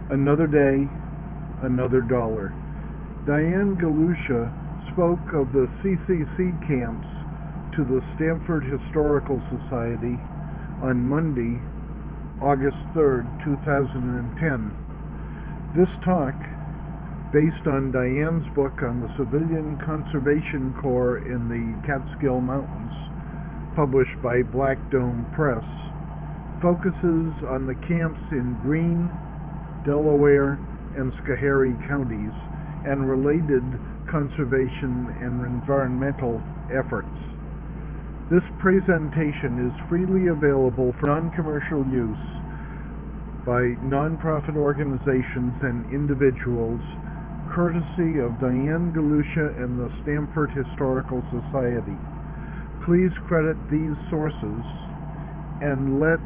Another day, another dollar. Diane Galusha spoke of the CCC camps to the Stanford Historical Society on Monday, August 3rd, 2010. This talk, based on Diane's book on the Civilian Conservation Corps in the Catskill Mountains, published by Black Dome Press, focuses on the camps in Greene, Delaware, and Schoharie counties and related conservation and environmental efforts. This presentation is freely available for non-commercial use by nonprofit organizations and individuals, courtesy of Diane Galusha and the Stanford Historical Society. Please credit these sources and let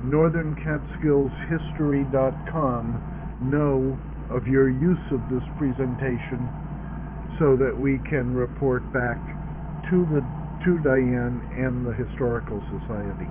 NorthernCatskillsHistory.com know of your use of this presentation so that we can report back to Diane and the Historical Society.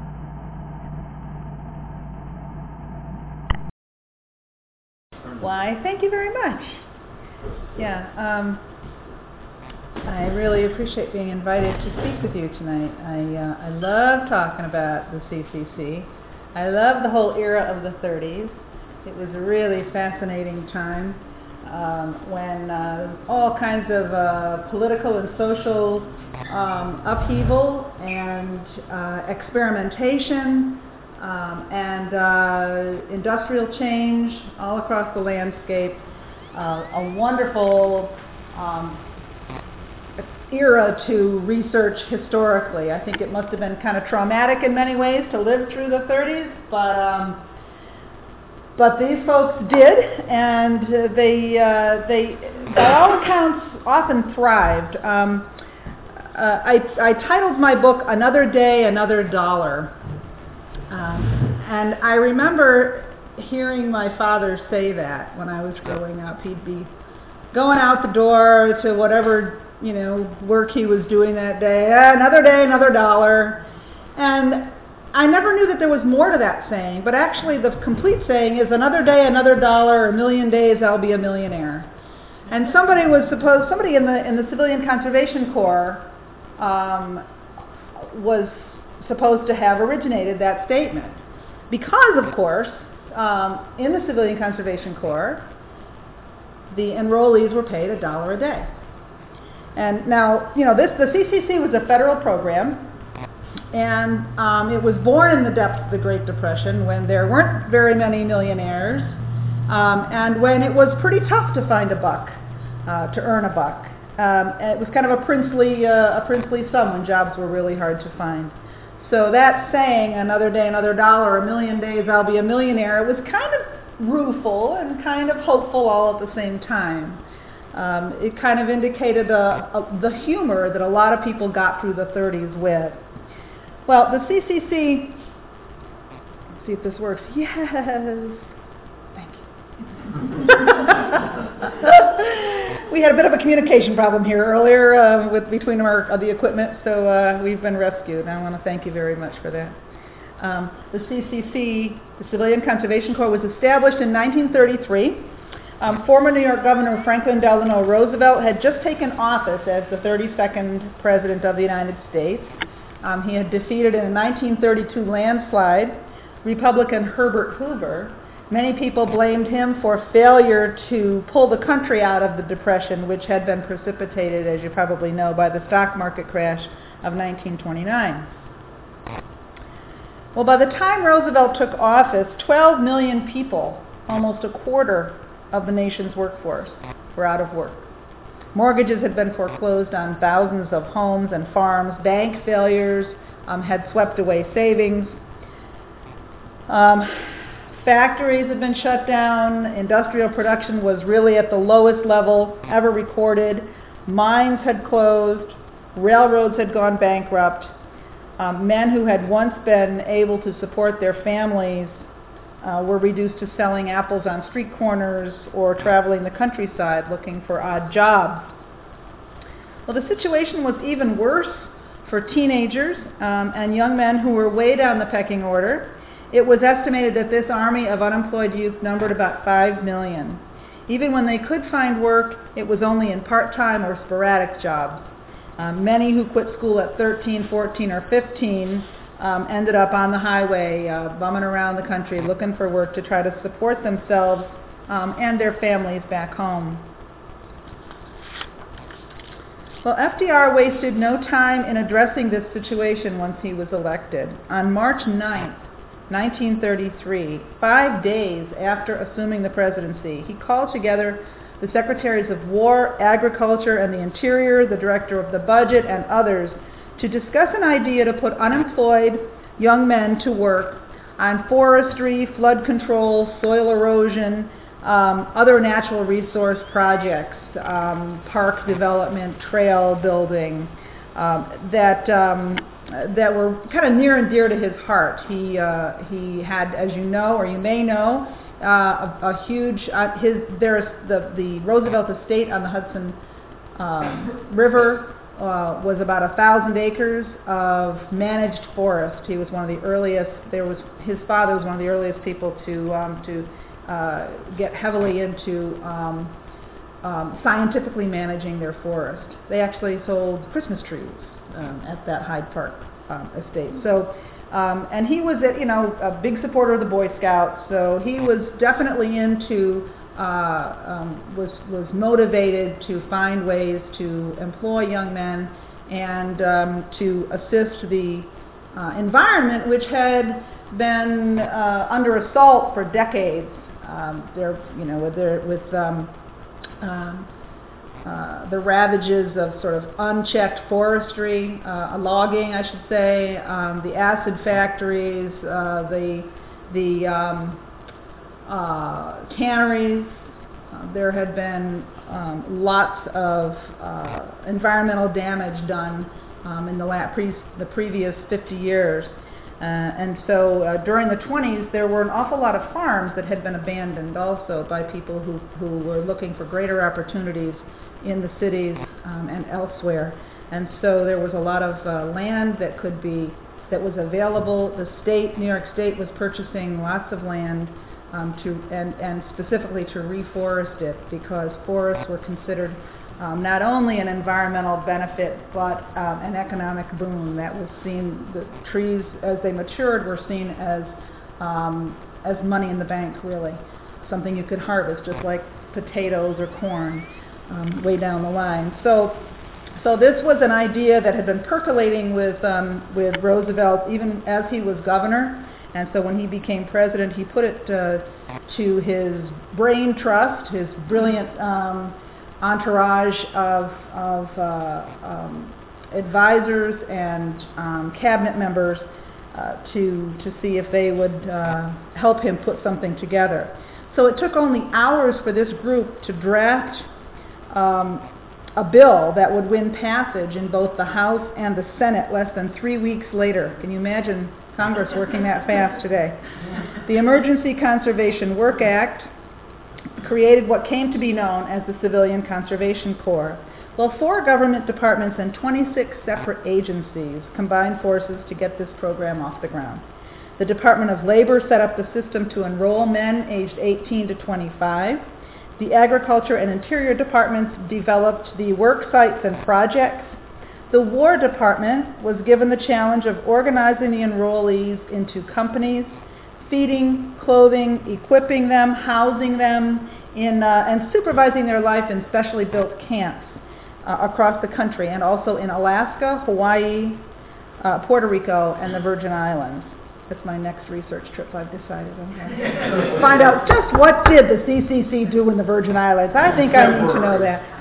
Why, thank you very much. Yeah, I really appreciate being invited to speak with you tonight. I love talking about the CCC. I love the whole era of the 30s. It was a really fascinating time when all kinds of political and social upheaval and experimentation and industrial change all across the landscape. A wonderful era to research historically. I think it must have been kind of traumatic in many ways to live through the 30s, but these folks did, and they by all accounts, often thrived. I titled my book "Another Day, Another Dollar," and I remember hearing my father say that when I was growing up. He'd be going out the door to whatever work he was doing that day. Another day, another dollar. And I never knew that there was more to that saying, but actually the complete saying is another day, another dollar, a million days, I'll be a millionaire. And somebody in the Civilian Conservation Corps was supposed to have originated that statement. Because, of course, in the Civilian Conservation Corps, the enrollees were paid $1 a day. And now, the CCC was a federal program, and it was born in the depths of the Great Depression when there weren't very many millionaires, and when it was pretty tough to find a buck, to earn a buck. And it was kind of a princely sum when jobs were really hard to find. So that saying, another day, another dollar, a million days, I'll be a millionaire, it was kind of rueful and kind of hopeful all at the same time. It kind of indicated the humor that a lot of people got through the 30s with. Well, the CCC, let's see if this works. Yes. Thank you. We had a bit of a communication problem here earlier between the equipment, so we've been rescued. I want to thank you very much for that. The CCC, the Civilian Conservation Corps, was established in 1933. Former New York Governor Franklin Delano Roosevelt had just taken office as the 32nd President of the United States. He had defeated in a 1932 landslide Republican Herbert Hoover. Many people blamed him for failure to pull the country out of the Depression, which had been precipitated, as you probably know, by the stock market crash of 1929. Well, by the time Roosevelt took office, 12 million people, almost a quarter of the nation's workforce, were out of work. Mortgages had been foreclosed on thousands of homes and farms. Bank failures had swept away savings. Factories had been shut down. Industrial production was really at the lowest level ever recorded. Mines had closed. Railroads had gone bankrupt. Men who had once been able to support their families were reduced to selling apples on street corners or traveling the countryside looking for odd jobs. Well, the situation was even worse for teenagers and young men who were way down the pecking order It was estimated that this army of unemployed youth numbered about 5 million. Even when they could find work, it was only in part-time or sporadic jobs. Many who quit school at 13, 14, or 15 ended up on the highway, bumming around the country, looking for work to try to support themselves and their families back home. Well, FDR wasted no time in addressing this situation once he was elected. On March 9th, 1933, 5 days after assuming the presidency, he called together the Secretaries of War, Agriculture, and the Interior, the Director of the Budget, and others to discuss an idea to put unemployed young men to work on forestry, flood control, soil erosion, other natural resource projects, park development, trail building, that were kind of near and dear to his heart. He had, as you know, or you may know, a huge, there's the Roosevelt Estate on the Hudson River was about 1,000 acres of managed forest. He was one of the earliest, his father was one of the earliest people to get heavily into scientifically managing their forest. They actually sold Christmas trees at that Hyde Park estate. So, and he was, a big supporter of the Boy Scouts. So he was definitely into, was motivated to find ways to employ young men and to assist the environment, which had been under assault for decades. The ravages of sort of unchecked forestry, logging, I should say, the acid factories, the canneries. There had been lots of environmental damage done in the previous 50 years. And so during the 20s, there were an awful lot of farms that had been abandoned also by people who were looking for greater opportunities in the cities and elsewhere. And so there was a lot of land that was available. The state, New York State, was purchasing lots of land and specifically to reforest it, because forests were considered not only an environmental benefit, but an economic boon that was seen. The trees, as they matured, were seen as money in the bank, really, something you could harvest, just like potatoes or corn way down the line. So this was an idea that had been percolating with Roosevelt even as he was governor. And so when he became president, he put it to his brain trust, his brilliant entourage of advisors and cabinet members to see if they would help him put something together. So it took only hours for this group to draft a bill that would win passage in both the House and the Senate less than 3 weeks later. Can you imagine Congress working that fast today? The Emergency Conservation Work Act created what came to be known as the Civilian Conservation Corps. Well, 4 government departments and 26 separate agencies combined forces to get this program off the ground. The Department of Labor set up the system to enroll men aged 18 to 25. The Agriculture and Interior departments developed the work sites and projects. The War Department was given the challenge of organizing the enrollees into companies, feeding, clothing, equipping them, housing them, and supervising their life in specially built camps across the country, and also in Alaska, Hawaii, Puerto Rico, and the Virgin Islands. That's my next research trip, I've decided. I'm going to find out just what did the CCC do in the Virgin Islands. I think I need to know that.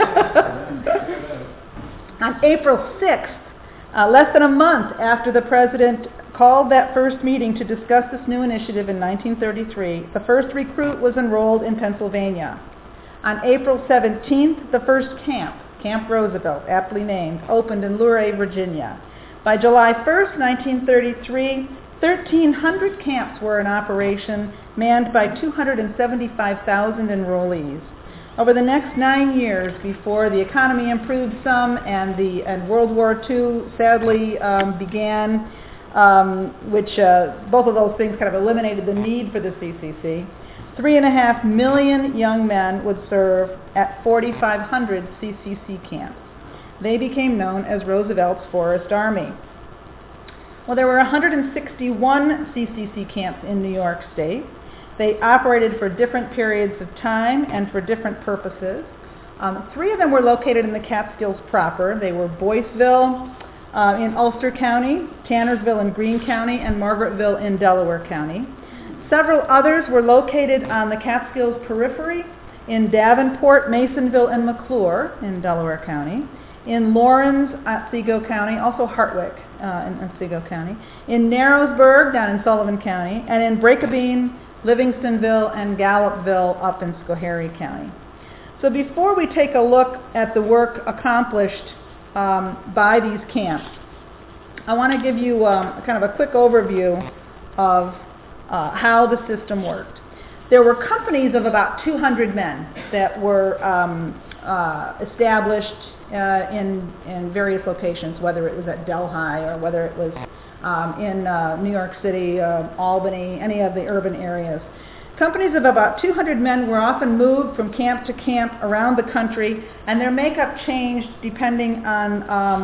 On April 6th, less than a month after the president called that first meeting to discuss this new initiative in 1933, the first recruit was enrolled in Pennsylvania. On April 17th, the first camp, Camp Roosevelt, aptly named, opened in Luray, Virginia. By July 1st, 1933, 1,300 camps were in operation, manned by 275,000 enrollees. Over the next 9 years, before the economy improved some and World War II sadly began, which both of those things kind of eliminated the need for the CCC. 3.5 million young men would serve at 4,500 CCC camps. They became known as Roosevelt's Forest Army. Well, there were 161 CCC camps in New York State. They operated for different periods of time and for different purposes. 3 of them were located in the Catskills proper. They were Boyceville in Ulster County, Tannersville in Greene County, and Margaretville in Delaware County. Several others were located on the Catskills periphery in Davenport, Masonville, and McClure in Delaware County, in Laurens, Otsego County, also Hartwick in Otsego County, in Narrowsburg down in Sullivan County, and in Breakabeen, Livingstonville, and Gallupville up in Schoharie County. So before we take a look at the work accomplished by these camps, I want to give you kind of a quick overview of how the system worked. There were companies of about 200 men that were established in various locations, whether it was at Delhi or whether it was in New York City, Albany, any of the urban areas. Companies of about 200 men were often moved from camp to camp around the country, and their makeup changed depending on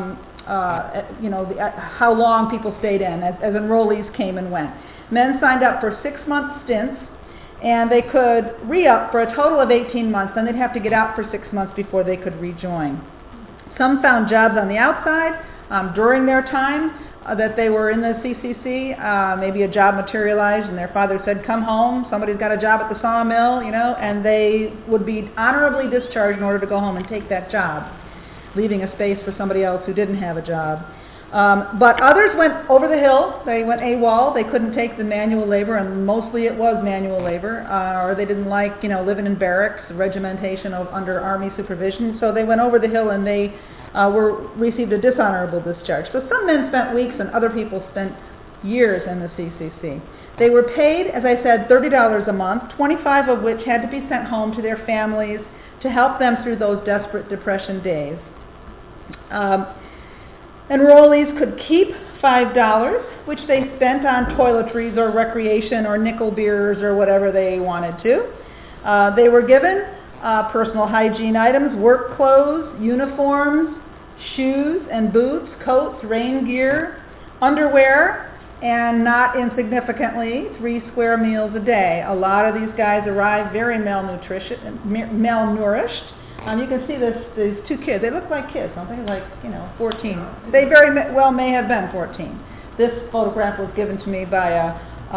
how long people stayed in, as enrollees came and went. Men signed up for 6-month stints, and they could re-up for a total of 18 months. Then they'd have to get out for 6 months before they could rejoin. Some found jobs on the outside during their time that they were in the CCC. Maybe a job materialized and their father said, come home, somebody's got a job at the sawmill, and they would be honorably discharged in order to go home and take that job, leaving a space for somebody else who didn't have a job. But others went over the hill. They went AWOL. They couldn't take the manual labor, and mostly it was manual labor, or they didn't like, living in barracks, regimentation under Army supervision. So they went over the hill, and they received a dishonorable discharge. So some men spent weeks, and other people spent years in the CCC. They were paid, as I said, $30 a month, 25 of which had to be sent home to their families to help them through those desperate Depression days. Enrollees could keep $5, which they spent on toiletries or recreation or nickel beers or whatever they wanted to. They were given personal hygiene items, work clothes, uniforms, shoes and boots, coats, rain gear, underwear, and not insignificantly, 3 square meals a day. A lot of these guys arrived very malnourished. You can see these 2 kids. They look like kids, don't they? Like, 14. They very well may have been 14. This photograph was given to me by a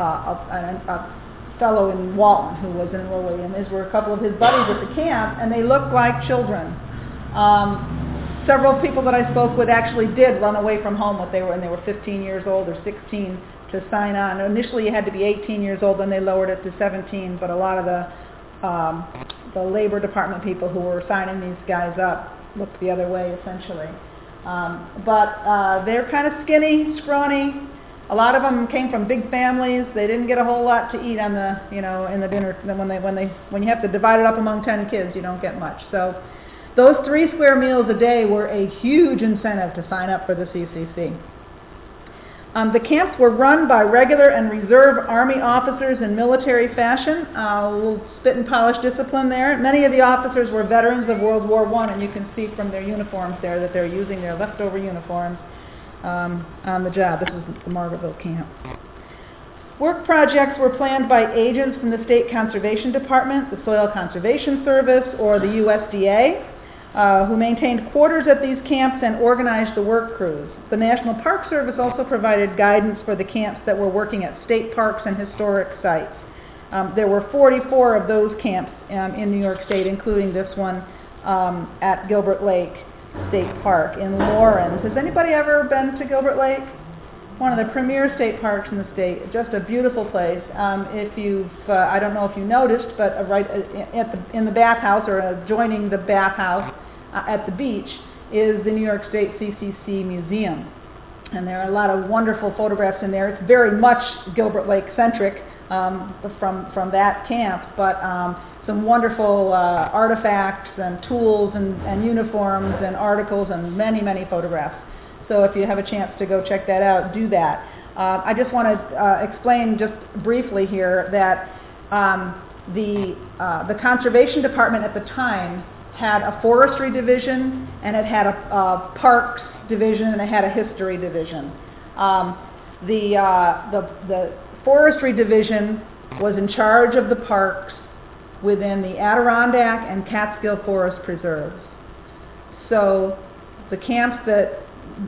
fellow in Walton who was an enrollee, and these were a couple of his buddies at the camp, and they looked like children. Several people that I spoke with actually did run away from home when they were 15 years old or 16 to sign on. Initially, you had to be 18 years old, then they lowered it to 17, but a lot of the Labor Department people who were signing these guys up looked the other way, essentially. But they're kind of skinny, scrawny. A lot of them came from big families. They didn't get a whole lot to eat on the, in the dinner. When you have to divide it up among 10 kids, you don't get much. So those 3 square meals a day were a huge incentive to sign up for the CCC. The camps were run by regular and reserve Army officers in military fashion. A little spit and polish discipline there. Many of the officers were veterans of World War I, and you can see from their uniforms there that they're using their leftover uniforms on the job. This is the Margaretville camp. Work projects were planned by agents from the State Conservation Department, the Soil Conservation Service, or the USDA, who maintained quarters at these camps and organized the work crews. The National Park Service also provided guidance for the camps that were working at state parks and historic sites. There were 44 of those camps in New York State, including this one at Gilbert Lake State Park in Laurens. Has anybody ever been to Gilbert Lake? One of the premier state parks in the state. Just a beautiful place. If you've, I don't know if you noticed, but right in the bathhouse or adjoining the bathhouse at the beach is the New York State CCC Museum. And there are a lot of wonderful photographs in there. It's very much Gilbert Lake centric from that camp, but some wonderful artifacts and tools and uniforms and articles and many, many photographs. So if you have a chance to go check that out, do that. I just want to explain just briefly here that the conservation department at the time had a forestry division, and it had a parks division, and it had a history division. The forestry division was in charge of the parks within the Adirondack and Catskill Forest Preserves. So the camps that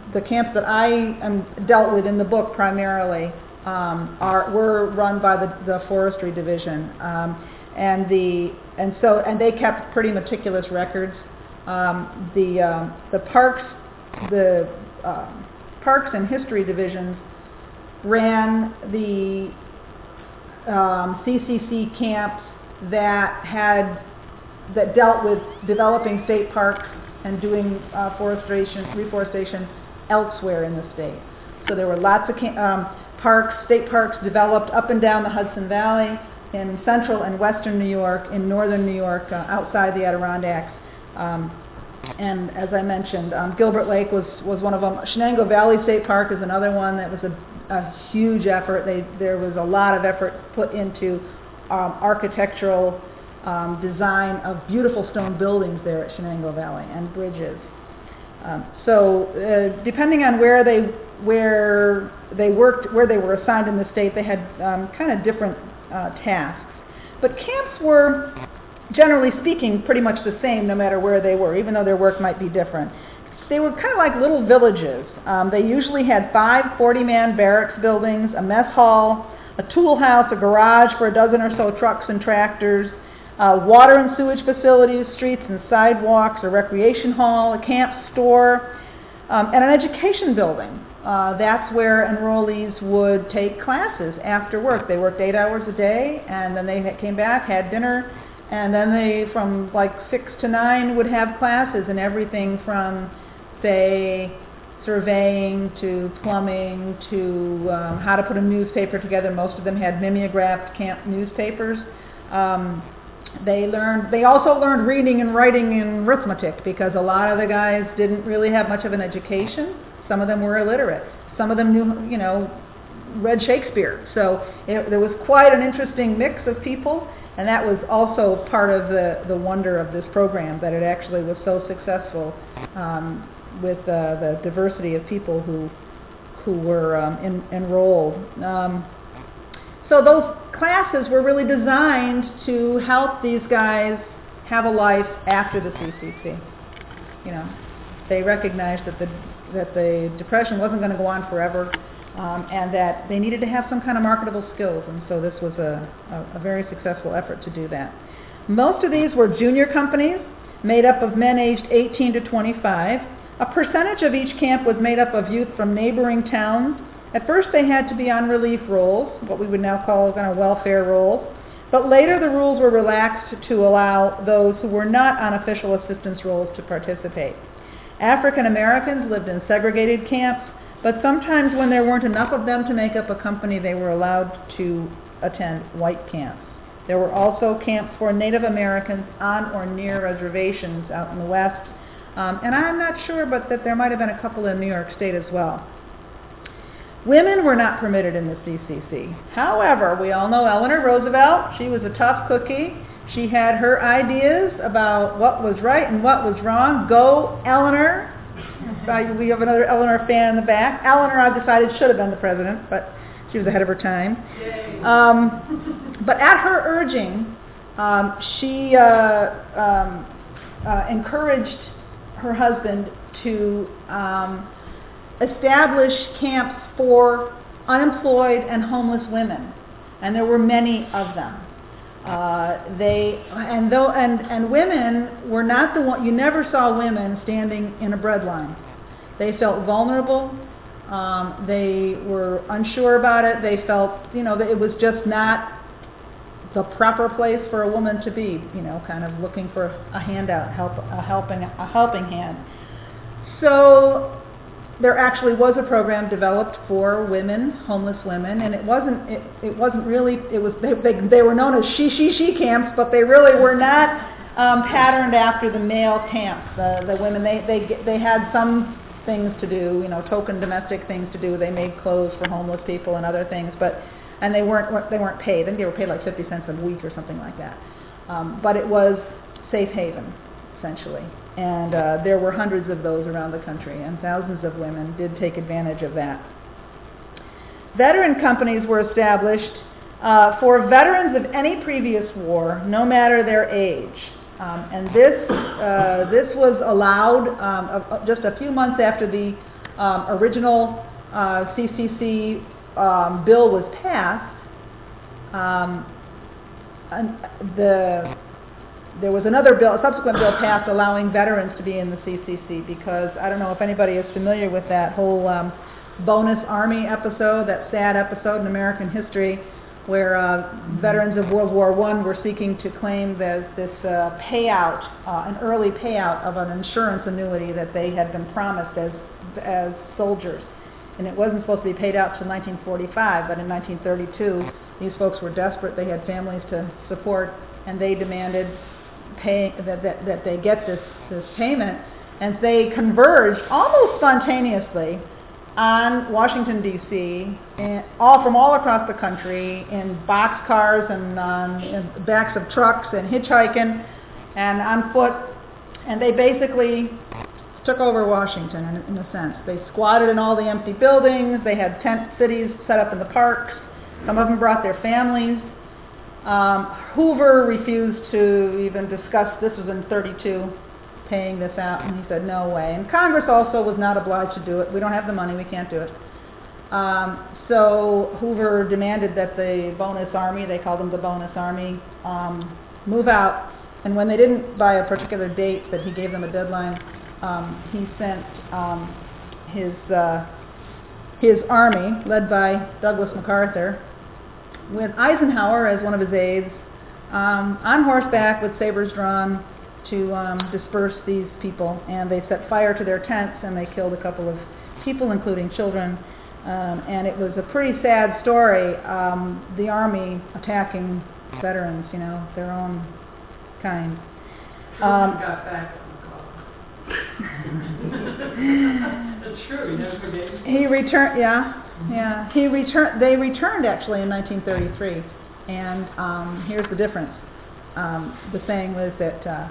I dealt with in the book primarily were run by the forestry division, and they kept pretty meticulous records. The parks and history divisions ran the CCC camps that dealt with developing state parks and doing reforestation elsewhere in the state. So there were lots of state parks developed up and down the Hudson Valley, in central and western New York, in northern New York, outside the Adirondacks. And as I mentioned, Gilbert Lake was one of them. Shenango Valley State Park is another one that was a huge effort. There was a lot of effort put into architectural design of beautiful stone buildings there at Shenango Valley and bridges. So depending on where they worked, where they were assigned in the state, they had kind of different tasks. But camps were, generally speaking, pretty much the same no matter where they were, even though their work might be different. They were kind of like little villages. They usually had 5 40-man barracks buildings, a mess hall, a tool house, a garage for a dozen or so trucks and tractors, water and sewage facilities, streets and sidewalks, a recreation hall, a camp store, and an education building. That's where enrollees would take classes after work. They worked 8 hours a day, and then they came back, had dinner, and then they, from like 6 to 9, would have classes in everything from, say, surveying to plumbing to how to put a newspaper together. Most of them had mimeographed camp newspapers. They also learned reading and writing and arithmetic, because a lot of the guys didn't really have much of an education. Some of them were illiterate. Some of them knew, read Shakespeare. So there was quite an interesting mix of people, and that was also part of the wonder of this program, that it actually was so successful with the diversity of people who were enrolled. So those classes were really designed to help these guys have a life after the CCC. They recognized that the Depression wasn't going to go on forever, and that they needed to have some kind of marketable skills, and so this was a very successful effort to do that. Most of these were junior companies made up of men aged 18 to 25. A percentage of each camp was made up of youth from neighboring towns. At first they had to be on relief rolls, what we would now call kind of welfare rolls, but later the rules were relaxed to allow those who were not on official assistance rolls to participate. African Americans lived in segregated camps, but sometimes when there weren't enough of them to make up a company, they were allowed to attend white camps. There were also camps for Native Americans on or near reservations out in the West, and I'm not sure, but that there might have been a couple in New York State as well. Women were not permitted in the CCC. However, we all know Eleanor Roosevelt. She was a tough cookie. She had her ideas about what was right and what was wrong. Go, Eleanor. We have another Eleanor fan in the back. Eleanor, I decided, should have been the president, but she was ahead of her time. But at her urging, she encouraged her husband to establish camps for unemployed and homeless women, and there were many of them. And women were not the one. You never saw women standing in a bread line. They felt vulnerable. They were unsure about it. They felt, that it was just not the proper place for a woman to be. Kind of looking for a handout, a helping hand. So there actually was a program developed for women, homeless women, and it wasn't really, they were known as she camps, but they really were not patterned after the male camps. The women, they had some things to do, token domestic things to do. They made clothes for homeless people and other things, and they weren't paid. I think they were paid like 50 cents a week or something like that. But it was safe haven, essentially. And there were hundreds of those around the country, and thousands of women did take advantage of that. Veteran companies were established for veterans of any previous war, no matter their age. And this was allowed just a few months after the original CCC bill was passed. There was another bill, a subsequent bill passed allowing veterans to be in the CCC, because I don't know if anybody is familiar with that whole bonus army episode, that sad episode in American history where veterans of World War I were seeking to claim this payout, an early payout of an insurance annuity that they had been promised as soldiers. And it wasn't supposed to be paid out until 1945, but in 1932, these folks were desperate. They had families to support, and they demanded that they get this payment. And they converged almost spontaneously on Washington, D.C., all from all across the country, in boxcars and in backs of trucks and hitchhiking and on foot. And they basically took over Washington in a sense. They squatted in all the empty buildings. They had tent cities set up in the parks. Some of them brought their families. Hoover refused to even discuss, this was in 32, paying this out, and he said no way. And Congress also was not obliged to do it. We don't have the money, we can't do it. So Hoover demanded that the bonus army, they called them the bonus army, move out. And when they didn't by a particular date that he gave them a deadline, he sent his army, led by Douglas MacArthur, with Eisenhower as one of his aides, on horseback with sabers drawn, to disperse these people. And they set fire to their tents, and they killed a couple of people, including children. And it was a pretty sad story, the army attacking veterans, their own kind. Got back on the call. That's true, he never forgave. He returned, yeah. They returned actually in 1933. And here's the difference. The saying was that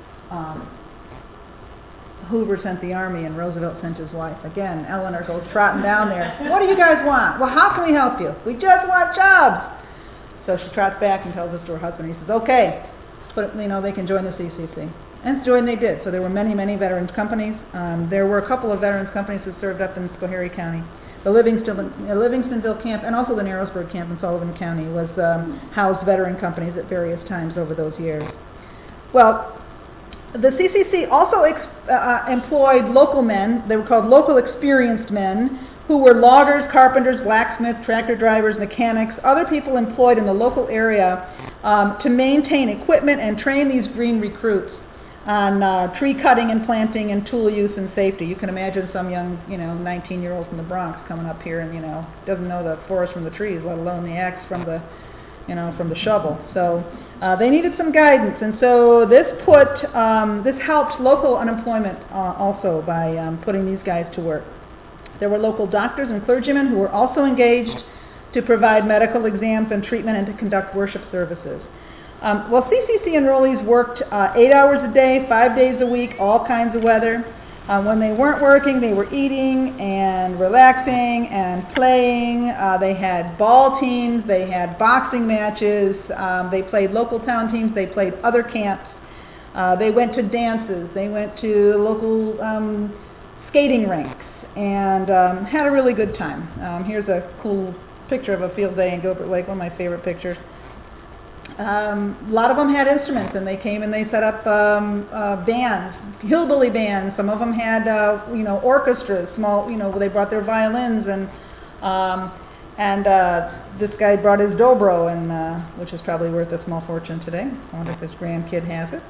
Hoover sent the army and Roosevelt sent his wife. Again, Eleanor goes trotting down there. What do you guys want? Well, how can we help you? We just want jobs. So she trots back and tells this to her husband. He says, okay, but they can join the CCC. And join they did. So there were many, many veterans companies. There were a couple of veterans companies that served up in Schoharie County. The Livingstonville camp and also the Narrowsburg camp in Sullivan County was housed veteran companies at various times over those years. Well, the CCC also employed local men. They were called local experienced men, who were loggers, carpenters, blacksmiths, tractor drivers, mechanics, other people employed in the local area to maintain equipment and train these green recruits on tree cutting and planting and tool use and safety. You can imagine some young, 19-year-old from the Bronx coming up here and, doesn't know the forest from the trees, let alone the axe from the shovel. So they needed some guidance, and so this helped local unemployment also by putting these guys to work. There were local doctors and clergymen who were also engaged to provide medical exams and treatment and to conduct worship services. Well, CCC enrollees worked 8 hours a day, 5 days a week, all kinds of weather. When they weren't working, they were eating and relaxing and playing. They had ball teams, they had boxing matches, they played local town teams, they played other camps. They went to dances, they went to local skating rinks, and had a really good time. Here's a cool picture of a field day in Gilbert Lake, one of my favorite pictures. A lot of them had instruments, and they came and they set up bands, hillbilly bands. Some of them had, orchestras, small, they brought their violins, and this guy brought his dobro, and which is probably worth a small fortune today. I wonder if his grandkid has it.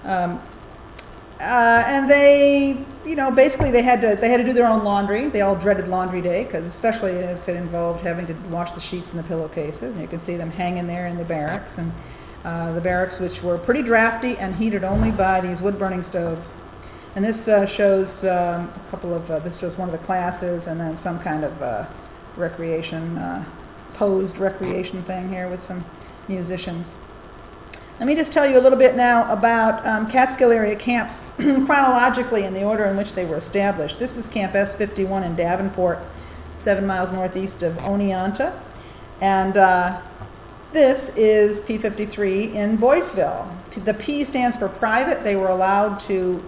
And they, basically they had to do their own laundry. They all dreaded laundry day, because especially if it involved having to wash the sheets and the pillowcases. And you can see them hanging there in the barracks, and the barracks, which were pretty drafty and heated only by these wood-burning stoves. And this shows a couple of, this shows one of the classes and then some kind of recreation, posed recreation thing here with some musicians. Let me just tell you a little bit now about Catskill area camps chronologically in the order in which they were established. This is Camp S51 in Davenport, 7 miles northeast of Oneonta. And this is P53 in Boyceville. The P stands for private. They were allowed to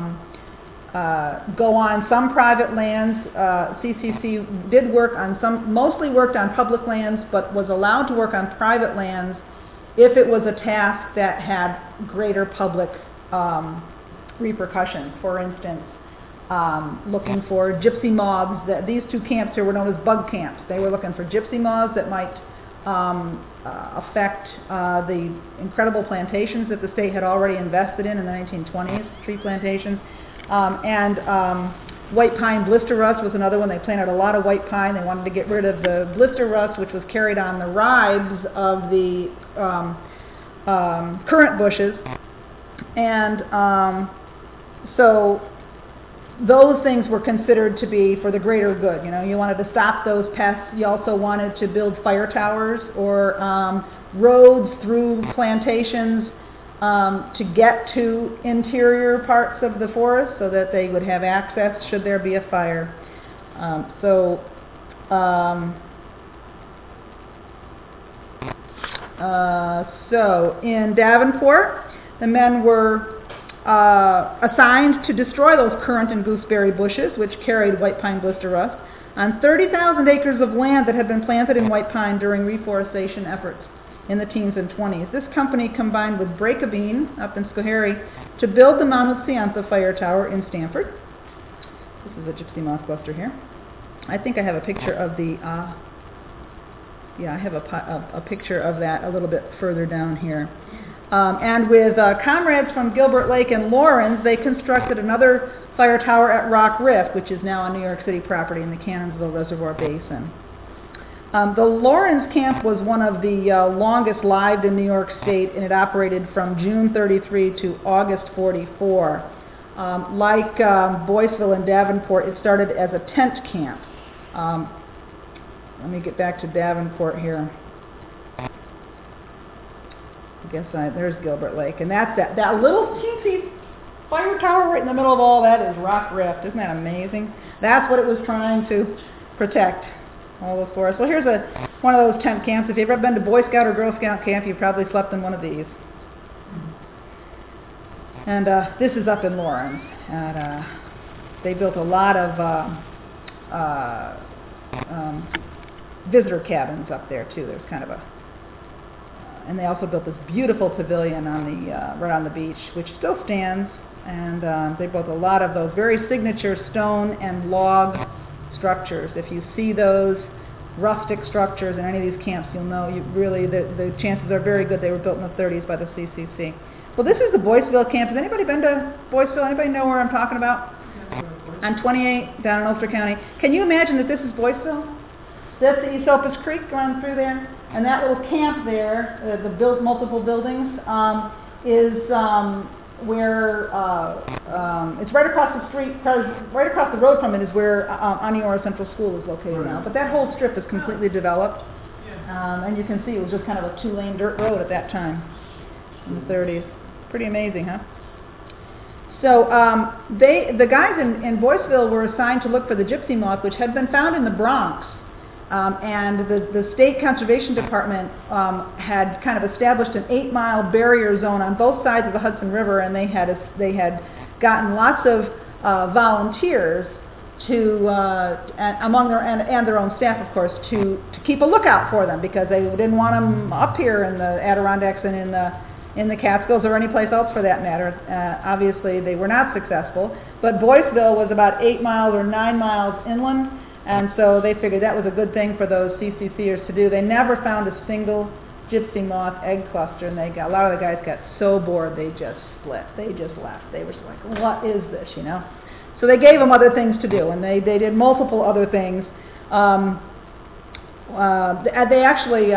go on some private lands. CCC did work on some, mostly worked on public lands, but was allowed to work on private lands if it was a task that had greater public repercussions. For instance, looking for gypsy moths. These two camps here were known as bug camps. They were looking for gypsy moths that might affect the incredible plantations that the state had already invested in the 1920s, tree plantations. White pine blister rust was another one. They planted a lot of white pine. They wanted to get rid of the blister rust, which was carried on the ribes of the currant bushes. And so those things were considered to be for the greater good. You know, you wanted to stop those pests. You also wanted to build fire towers or roads through plantations to get to interior parts of the forest so that they would have access should there be a fire. So in Davenport, the men were assigned to destroy those currant and gooseberry bushes, which carried white pine blister rust, on 30,000 acres of land that had been planted in white pine during reforestation efforts in the teens and 20s. This company combined with Break-A-Bean up in Schoharie to build the Mount Hoosiantha Fire Tower in Stamford. This is a gypsy moth cluster here. I think I have a picture of the, I have a picture of that a little bit further down here. And with comrades from Gilbert Lake and Lawrence, they constructed another fire tower at Rock Rift, which is now on New York City property in the Cannonsville Reservoir Basin. The Lawrence camp was one of the longest lived in New York State, and it operated from June 33 to August 44. Like Boyceville and Davenport, it started as a tent camp. Let me get back to Davenport here. There's Gilbert Lake, and that's that little teensy fire tower right in the middle of all that is Rock Rift. Isn't that amazing? That's what it was trying to protect, all those forests. Well, here's one of those tent camps. If you've ever been to Boy Scout or Girl Scout camp, you've probably slept in one of these. And this is up in Lawrence. And they built a lot of visitor cabins up there, too. There's kind of a... and they also built this beautiful pavilion on the right on the beach, which still stands. And they built a lot of those very signature stone and log structures. If you see those rustic structures in any of these camps, you'll know the chances are very good they were built in the 30s by the CCC. Well, this is the Boyceville camp. Has anybody been to Boyceville? Anybody know where I'm talking about? On 28 down in Ulster County. Can you imagine that this is Boyceville? That's the Esopus Creek going through there, and that little camp there, the multiple buildings, is where it's right across the street, right across the road from it is where Aniora Central School is located now. But that whole strip is completely developed, and you can see it was just kind of a 2-lane dirt road at that time in the 30s. Pretty amazing, huh? So the guys in Boyceville were assigned to look for the gypsy moth, which had been found in the Bronx. And the State Conservation Department had kind of established an 8-mile barrier zone on both sides of the Hudson River, and they had gotten lots of volunteers to among their own staff, of course, to keep a lookout for them, because they didn't want them up here in the Adirondacks and in the Catskills or any place else for that matter. Obviously, they were not successful, but Boyceville was about 8 miles or 9 miles inland. And so they figured that was a good thing for those CCCers to do. They never found a single gypsy moth egg cluster, and a lot of the guys got so bored they just split. They just left. They were just like, what is this, you know? So they gave them other things to do, and they did multiple other things. They actually,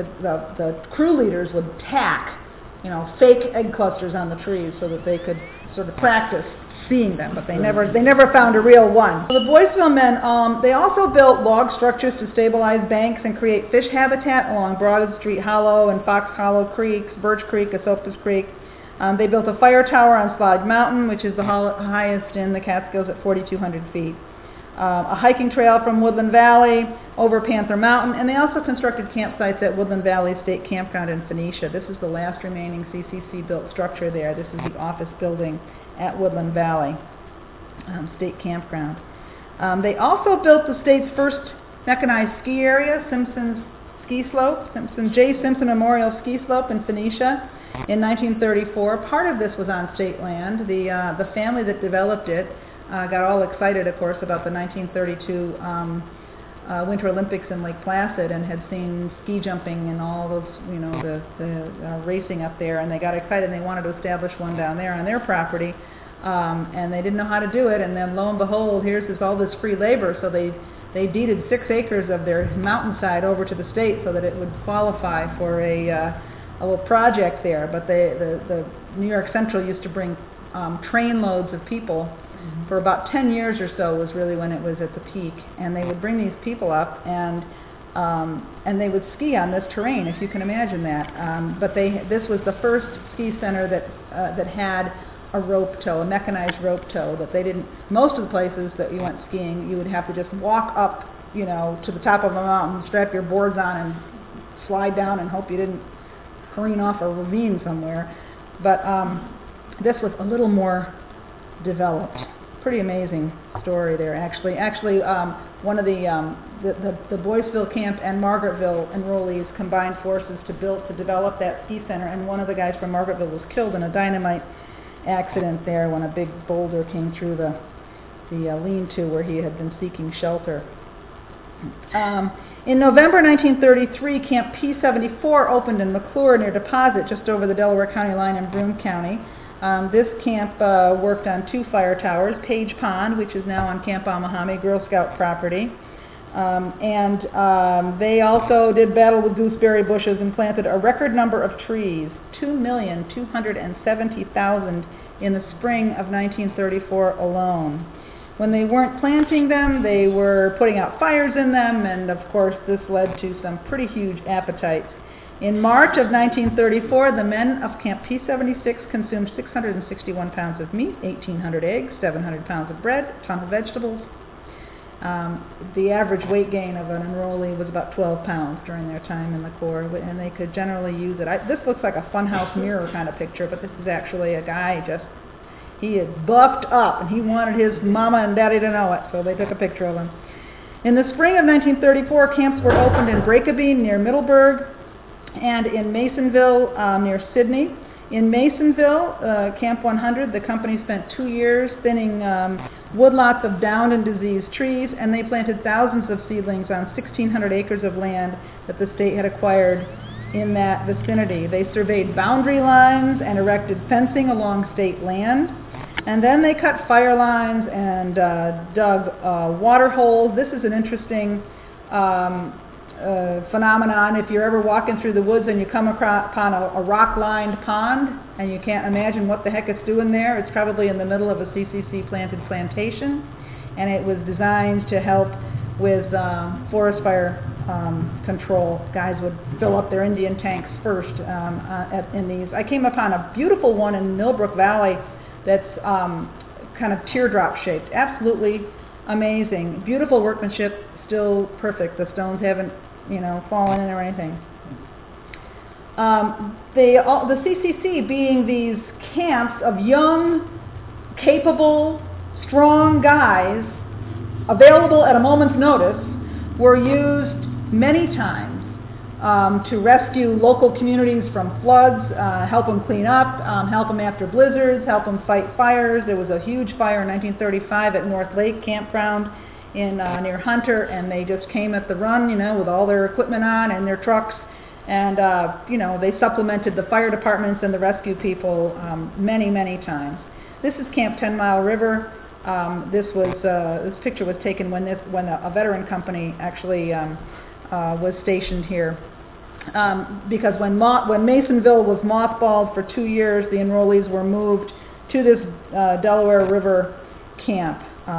the crew leaders would tack, fake egg clusters on the trees so that they could sort of practiced seeing them, but they never found a real one. So the Boyceville men, they also built log structures to stabilize banks and create fish habitat along Broad Street Hollow and Fox Hollow Creeks, Birch Creek, Esopus Creek. They built a fire tower on Slodge Mountain, which is the highest in the Catskills at 4,200 feet. A hiking trail from Woodland Valley over Panther Mountain, and they also constructed campsites at Woodland Valley State Campground in Phoenicia. This is the last remaining CCC-built structure there. This is the office building at Woodland Valley State Campground. They also built the state's first mechanized ski area, Simpson J. Simpson Memorial Ski Slope in Phoenicia in 1934. Part of this was on state land. The family that developed it got all excited, of course, about the 1932 Winter Olympics in Lake Placid and had seen ski jumping and all those, the racing up there, and they got excited and they wanted to establish one down there on their property, and they didn't know how to do it, and then lo and behold, here's all this free labor, so they deeded 6 acres of their mountainside over to the state so that it would qualify for a little project there. But the New York Central used to bring train loads of people. For about 10 years or so was really when it was at the peak, and they would bring these people up and they would ski on this terrain, if you can imagine that. But this was the first ski center that had a rope tow, a mechanized rope tow. That they didn't. Most of the places that you went skiing, you would have to just walk up, to the top of a mountain, strap your boards on, and slide down and hope you didn't careen off a ravine somewhere. But this was a little more developed. Pretty amazing story there, actually. One of the Boyceville camp and Margaretville enrollees combined forces to develop that ski center, and one of the guys from Margaretville was killed in a dynamite accident there when a big boulder came through the lean-to where he had been seeking shelter. In November 1933, Camp P-74 opened in McClure near Deposit, just over the Delaware County line in Broome County. This camp worked on 2 fire towers, Page Pond, which is now on Camp Amahami, Girl Scout property. They also did battle with gooseberry bushes and planted a record number of trees, 2,270,000 in the spring of 1934 alone. When they weren't planting them, they were putting out fires in them, and of course this led to some pretty huge appetites. In March of 1934, the men of Camp P-76 consumed 661 pounds of meat, 1,800 eggs, 700 pounds of bread, a ton of vegetables. The average weight gain of an enrollee was about 12 pounds during their time in the Corps, and they could generally use it. This looks like a funhouse mirror kind of picture, but this is actually a guy he had buffed up, and he wanted his mama and daddy to know it, so they took a picture of him. In the spring of 1934, camps were opened in Breakabeen near Middleburg, and in Masonville near Sydney. In Masonville, Camp 100, the company spent 2 years thinning woodlots of downed and diseased trees, and they planted thousands of seedlings on 1,600 acres of land that the state had acquired in that vicinity. They surveyed boundary lines and erected fencing along state land, and then they cut fire lines and dug water holes. This is an interesting phenomenon. If you're ever walking through the woods and you come upon a rock-lined pond and you can't imagine what the heck it's doing there, it's probably in the middle of a CCC-planted plantation, and it was designed to help with forest fire control. Guys would fill up their Indian tanks first in these. I came upon a beautiful one in Millbrook Valley that's kind of teardrop shaped. Absolutely amazing. Beautiful workmanship, still perfect. The stones haven't fallen in or anything. The CCC being these camps of young, capable, strong guys available at a moment's notice were used many times to rescue local communities from floods, help them clean up, help them after blizzards, help them fight fires. There was a huge fire in 1935 at North Lake Campground near Hunter, and they just came at the run, with all their equipment on and their trucks, and they supplemented the fire departments and the rescue people many, many times. This is Camp 10 Mile River. This picture was taken when a veteran company actually was stationed here. Because when Masonville was mothballed for 2 years, the enrollees were moved to this Delaware River camp.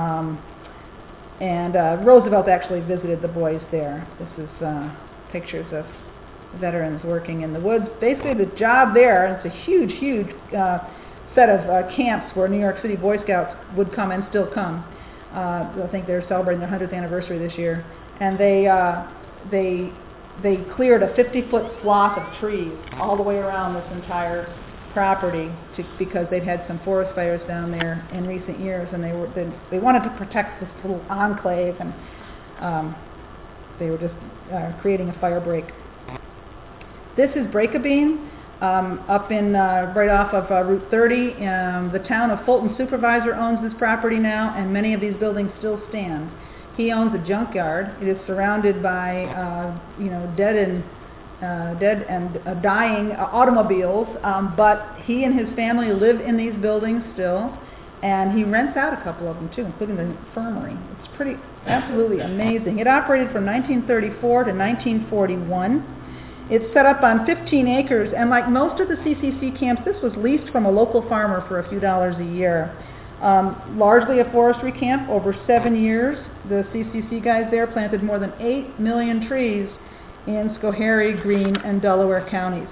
And Roosevelt actually visited the boys there. This is pictures of veterans working in the woods. Basically, the job there, and it's a huge, huge set of camps where New York City Boy Scouts would come and still come. I think they're celebrating their 100th anniversary this year. And they cleared a 50-foot swath of trees all the way around this entire property because they'd had some forest fires down there in recent years, and they wanted to protect this little enclave, and they were just creating a fire break. This is Breakabeen, up in right off of Route 30. The town of Fulton Supervisor owns this property now, and many of these buildings still stand. He owns a junkyard. It is surrounded by dead and dying automobiles, but he and his family live in these buildings still, and he rents out a couple of them too, including the infirmary. It's pretty absolutely amazing. It operated from 1934 to 1941. It's set up on 15 acres, and like most of the CCC camps, this was leased from a local farmer for a few dollars a year. Largely a forestry camp. Over 7 years, the CCC guys there planted more than 8 million trees in Schoharie, Greene, and Delaware counties,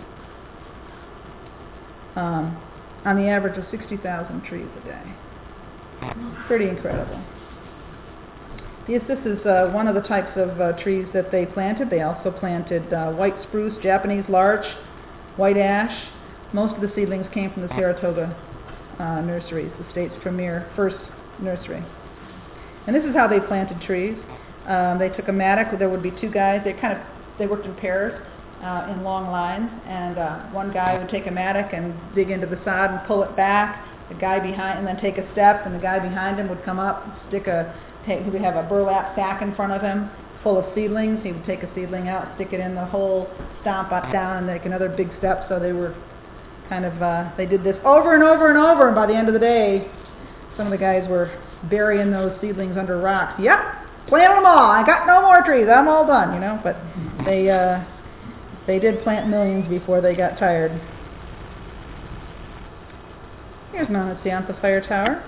on the average of 60,000 trees a day. Pretty incredible. This is one of the types of trees that they planted. They also planted white spruce, Japanese larch, white ash. Most of the seedlings came from the Saratoga nurseries, the state's premier first nursery. And this is how they planted trees. They took a mattock. There would be two guys. They worked in pairs in long lines, and one guy would take a mattock and dig into the sod and pull it back. The guy behind, and then take a step, and the guy behind him would come up, he would have a burlap sack in front of him full of seedlings. He would take a seedling out, stick it in the hole, stomp it down, and make another big step. So they were they did this over and over and over, and by the end of the day, some of the guys were burying those seedlings under rocks. Yep, plant them all. I got no more trees. I'm all done, But they did plant millions before they got tired. Here's Mount Oceantha Fire Tower.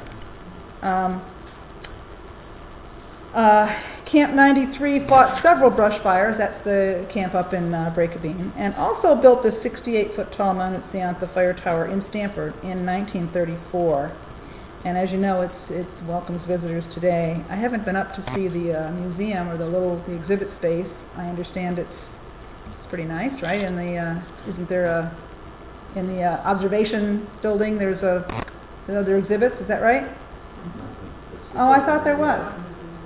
Camp 93 fought several brush fires. That's the camp up in Breakabeen, and also built this 68-foot tall Mount Oceantha Fire Tower in Stamford in 1934. And as you know, it welcomes visitors today. I haven't been up to see the museum or the exhibit space. I understand it's pretty nice, right? And isn't there in the observation building there's other exhibits? Is that right? Oh, I thought there was.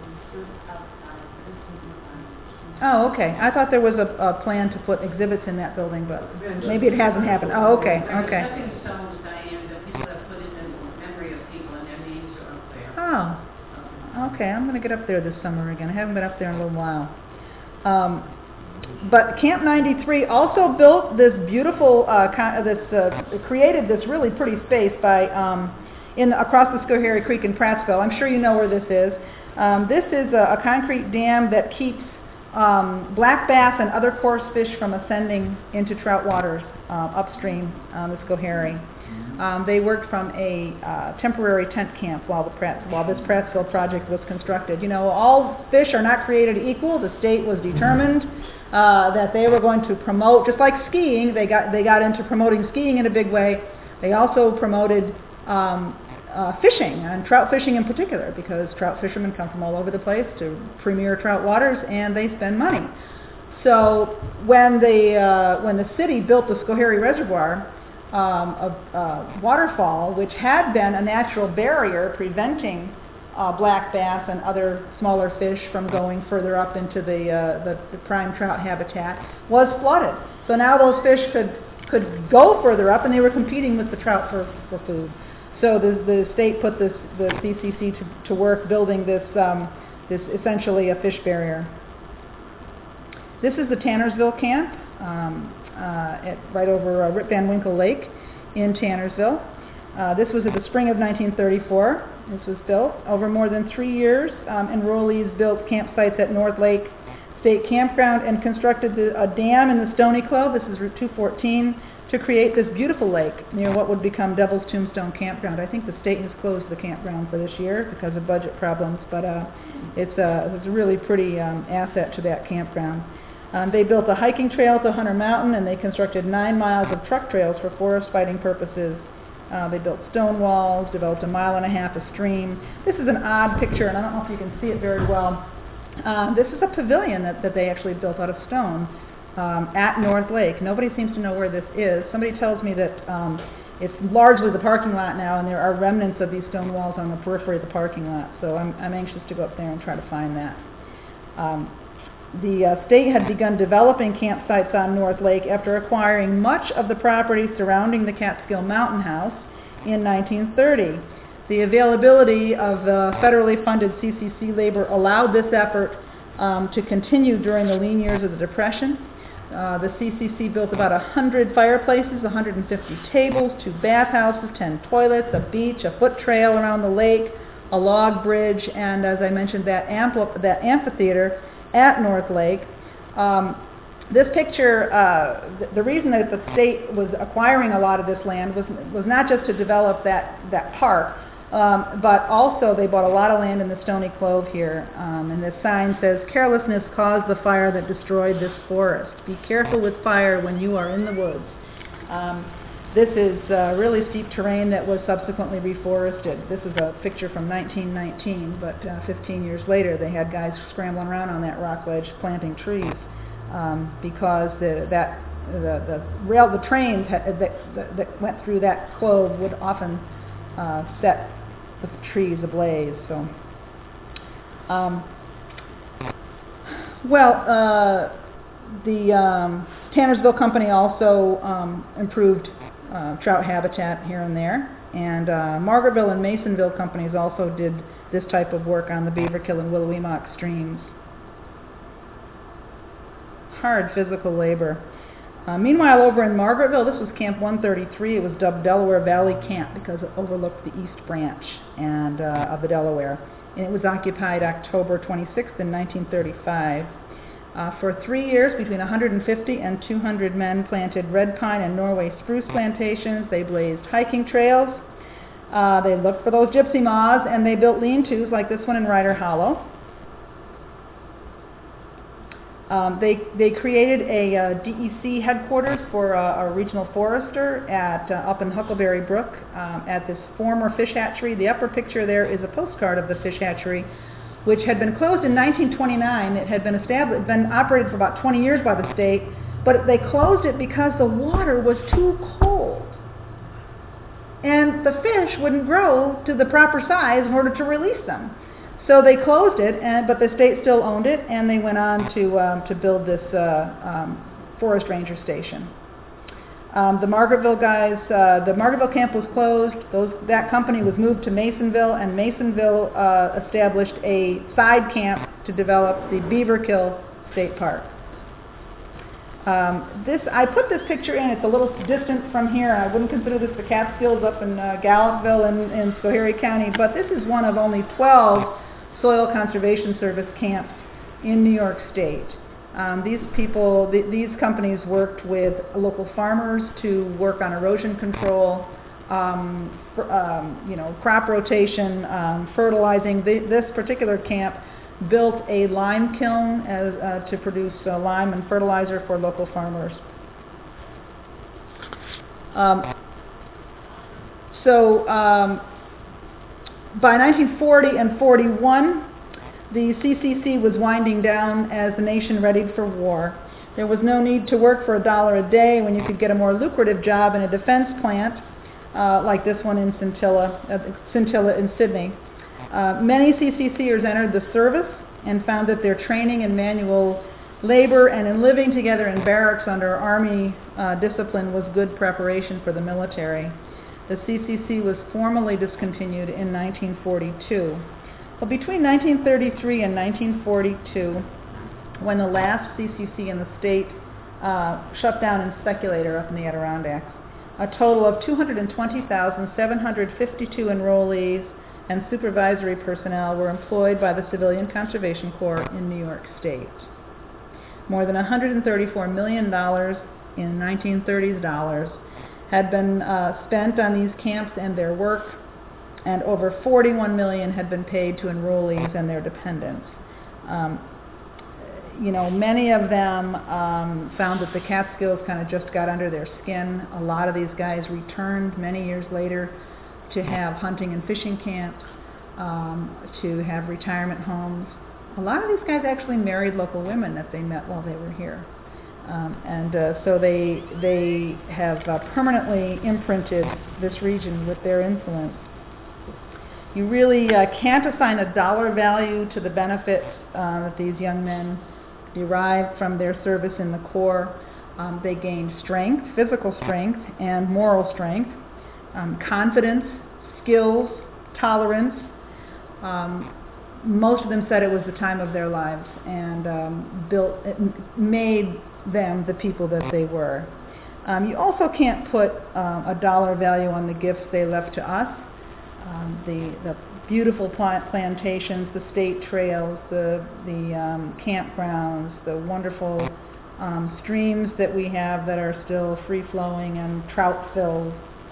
Oh, okay. I thought there was a plan to put exhibits in that building, but maybe it hasn't happened. Oh, okay, okay. There's stepping stones, Diane, that people have put in memory of people, and their names are up there. Oh, okay. I'm going to get up there this summer again. I haven't been up there in a little while. But Camp 93 also built this beautiful, created this really pretty space by across the Schoharie Creek in Prattsville. I'm sure you know where this is. This is a concrete dam that keeps black bass and other coarse fish from ascending into trout waters upstream the Schoharie. They worked from a temporary tent camp while this Prattsville project was constructed. All fish are not created equal. The state was determined that they were going to promote, just like skiing, they got into promoting skiing in a big way. They also promoted fishing, and trout fishing in particular, because trout fishermen come from all over the place to premier trout waters, and they spend money. So when the city built the Schoharie Reservoir, a waterfall, which had been a natural barrier preventing black bass and other smaller fish from going further up into the prime trout habitat, was flooded. So now those fish could go further up, and they were competing with the trout for food. So the state put the CCC to work building this essentially a fish barrier. This is the Tannersville camp, right over Rip Van Winkle Lake in Tannersville. This was in the spring of 1934. This was built over more than 3 years. Enrollees built campsites at North Lake State Campground and constructed a dam in the Stony Clove. This is Route 214 to create this beautiful lake near what would become Devil's Tombstone Campground. I think the state has closed the campground for this year because of budget problems, but it's a really pretty asset to that campground. They built a hiking trail to Hunter Mountain, and they constructed 9 miles of truck trails for forest fighting purposes. They built stone walls, developed 1.5 miles of stream. This is an odd picture, and I don't know if you can see it very well. This is a pavilion that they actually built out of stone at North Lake. Nobody seems to know where this is. Somebody tells me that it's largely the parking lot now, and there are remnants of these stone walls on the periphery of the parking lot. So I'm anxious to go up there and try to find that. The state had begun developing campsites on North Lake after acquiring much of the property surrounding the Catskill Mountain House in 1930. The availability of federally funded CCC labor allowed this effort to continue during the lean years of the Depression. The CCC built about 100 fireplaces, 150 tables, 2 bathhouses, 10 toilets, a beach, a foot trail around the lake, a log bridge, and as I mentioned, that amphitheater at North Lake. This picture, the reason that the state was acquiring a lot of this land was not just to develop that park, but also they bought a lot of land in the Stony Clove here. And this sign says, "Carelessness caused the fire that destroyed this forest. Be careful with fire when you are in the woods." This is really steep terrain that was subsequently reforested. This is a picture from 1919, but 15 years later they had guys scrambling around on that rock ledge planting trees because the trains that went through that clove would often set the trees ablaze. So, the Tannersville Company also improved trout habitat here and there, and Margaretville and Masonville companies also did this type of work on the Beaverkill and Willowemoc streams. Hard physical labor. Meanwhile, over in Margaretville, this was Camp 133. It was dubbed Delaware Valley Camp because it overlooked the East Branch of the Delaware, and it was occupied October 26th in 1935. For 3 years, between 150 and 200 men planted red pine and Norway spruce plantations. They blazed hiking trails. They looked for those gypsy moths, and they built lean-tos like this one in Ryder Hollow. They created a DEC headquarters for a regional forester up in Huckleberry Brook at this former fish hatchery. The upper picture there is a postcard of the fish hatchery, which had been closed in 1929. It had been operated for about 20 years by the state, but they closed it because the water was too cold. And the fish wouldn't grow to the proper size in order to release them. So they closed it, but the state still owned it, and they went on to build this forest ranger station. The Margaretville guys, the Margaretville camp was closed. That company was moved to Masonville, and Masonville established a side camp to develop the Beaverkill State Park. I put this picture in. It's a little distant from here. I wouldn't consider this the Catskills up in Gallup in Schoharie County, but this is one of only 12 Soil Conservation Service camps in New York State. These companies worked with local farmers to work on erosion control, crop rotation, fertilizing. This particular camp built a lime kiln to produce lime and fertilizer for local farmers. By 1940 and 41, the CCC was winding down as the nation readied for war. There was no need to work for $1 a day when you could get a more lucrative job in a defense plant, like this one in Scintilla in Sydney. Many CCCers entered the service and found that their training in manual labor and in living together in barracks under Army discipline was good preparation for the military. The CCC was formally discontinued in 1942. Well, between 1933 and 1942, when the last CCC in the state shut down in Speculator up in the Adirondacks, a total of 220,752 enrollees and supervisory personnel were employed by the Civilian Conservation Corps in New York State. More than $134 million in 1930s dollars had been spent on these camps and their work, and over $41 million had been paid to enrollees and their dependents. Many of them found that the Catskills kind of just got under their skin. A lot of these guys returned many years later to have hunting and fishing camps, to have retirement homes. A lot of these guys actually married local women that they met while they were here. So they have permanently imprinted this region with their influence. You really can't assign a dollar value to the benefits that these young men derived from their service in the Corps. They gained strength, physical strength, and moral strength, confidence, skills, tolerance. Most of them said it was the time of their lives, and made them the people that they were. You also can't put a dollar value on the gifts they left to us. The beautiful plantations, the state trails, the campgrounds, the wonderful streams that we have that are still free-flowing and trout-filled.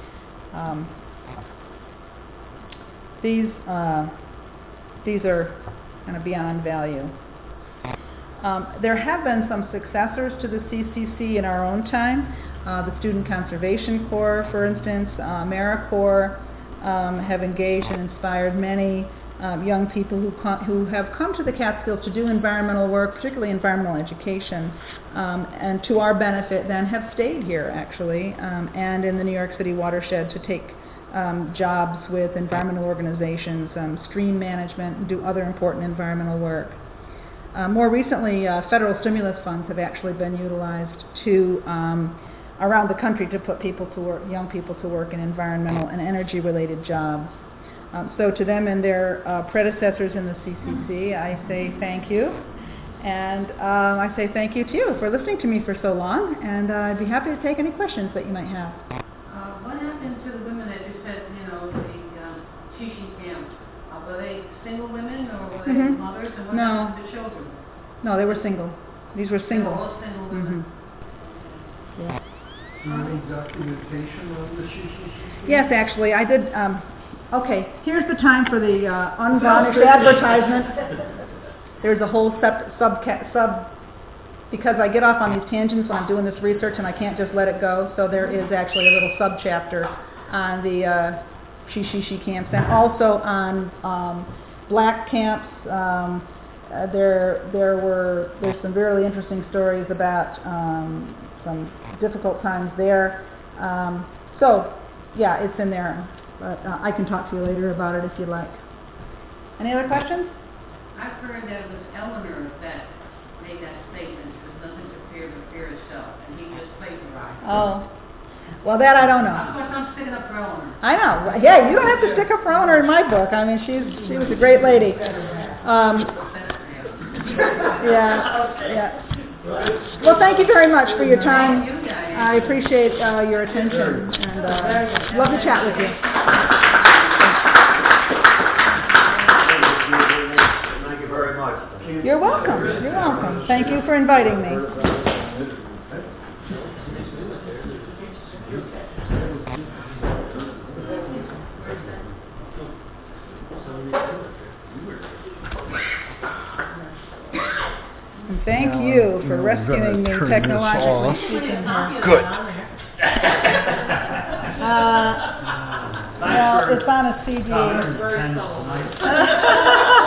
These are kind of beyond value. There have been some successors to the CCC in our own time. The Student Conservation Corps, for instance, AmeriCorps, have engaged and inspired many young people who have come to the Catskills to do environmental work, particularly environmental education, and to our benefit then have stayed here actually, and in the New York City watershed to take jobs with environmental organizations, stream management, and do other important environmental work. More recently, federal stimulus funds have actually been utilized to around the country to put people to work, young people to work in environmental and energy-related jobs. So to them and their predecessors in the CCC, I say thank you. And I say thank you to you for listening to me for so long, and I'd be happy to take any questions that you might have. What happened to the women that you said, the Shishi camp? Were they single women or were they mothers? And what happened to the children? No, they were single. These were single. They were all single women. Yeah. Any documentation of the Shishi? Yes, actually, I did. Okay, here's the time for the unvarnished advertisement. There's a whole because I get off on these tangents when I'm doing this research and I can't just let it go, so there is actually a little sub-chapter on the Shishi camps and also on black camps. There's some really interesting stories about some difficult times there. So, yeah, it's in there, but I can talk to you later about it if you'd like. Any other questions? I've heard that it was Eleanor that made that statement, there's nothing to fear but fear itself, and he just plagiarized. Oh, well, that I don't know. Of course, I'm sticking up for Eleanor. I know. Yeah, you don't have to stick up for Eleanor in my book. I mean, she was a great lady. Yeah. Well, thank you very much for your time. I appreciate your attention, and love to chat with you. Thank you very much. You're welcome. You're welcome. Thank you for inviting me. And thank you for rescuing me technologically speaking here. Good. Well, it's on a CD.